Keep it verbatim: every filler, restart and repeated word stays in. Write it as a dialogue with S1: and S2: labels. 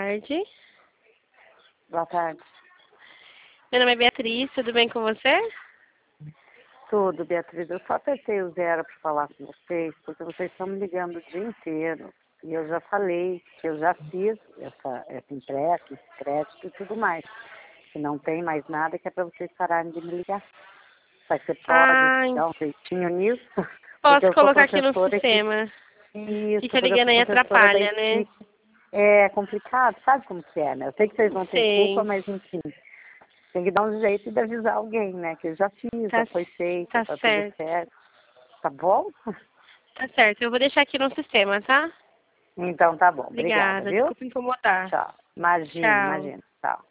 S1: tarde.
S2: Boa tarde.
S1: Meu nome é Beatriz, tudo bem com você?
S2: Tudo, Beatriz. Eu só apertei o zero para falar com vocês, porque vocês estão me ligando o dia inteiro. E eu já falei que eu já fiz essa, essa empréstimo, esse crédito e tudo mais. Que não tem mais nada, que é para vocês pararem de me ligar. Mas você pode
S1: Ah,
S2: dar um jeitinho nisso? Porque
S1: posso
S2: eu sou
S1: colocar aqui no
S2: professora
S1: sistema.
S2: que... Isso,
S1: Fica
S2: porque eu
S1: ligando
S2: sou
S1: aí
S2: professora da
S1: atrapalha, né?
S2: escola. É complicado, sabe como que é, né? Eu sei que vocês não têm culpa,
S1: Sei.
S2: mas enfim. Tem que dar um jeito de avisar alguém, né? Que eu já fiz,
S1: Tá,
S2: já foi feito,
S1: tá
S2: tá tudo
S1: certo.
S2: certo. Tá bom?
S1: Tá certo, eu vou deixar aqui no sistema, tá?
S2: Então tá bom. Obrigada,
S1: Obrigada,
S2: viu?
S1: desculpa incomodar.
S2: Tchau. Imagina,
S1: Tchau.
S2: imagina. Tchau.